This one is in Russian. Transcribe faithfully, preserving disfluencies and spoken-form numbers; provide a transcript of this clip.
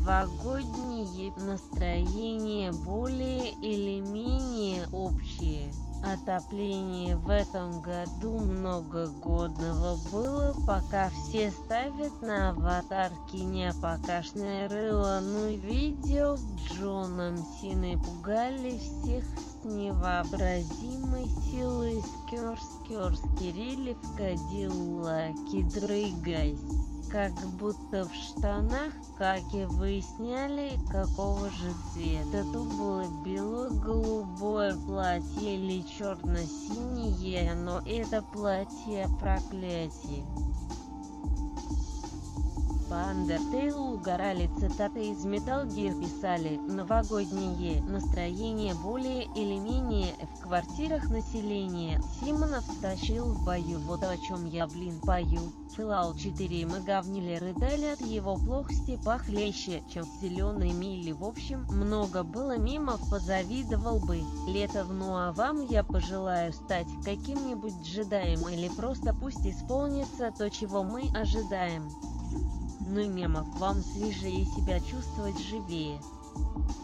Новогодние настроения более или менее общие. Отопление в этом году многогодного было, пока все ставят на аватарки непокашное рыло, ну и видео с Джоном Синой пугали всех с невообразимой силой. Скёр-скёр, скирили в Кадиллаке, дрыгайсь. Как будто в штанах, как и выясняли, какого же цвета. То было бело-голубое платье или черно-синее, но это платье проклятие. По Undertale угорали, цитаты из Metal Gear писали: новогоднее настроение более или менее в квартирах населения. Симонов тащил в бою, вот о чем я, блин, пою. Fallout четыре мы говнили, рыдали от его плохости похлеще, чем в зеленой миле. В общем, много было мимов, позавидовал бы Летов. Ну а вам я пожелаю стать каким-нибудь джедаем, или просто пусть исполнится то, чего мы ожидаем. Ну и мемов вам свежее и себя чувствовать живее.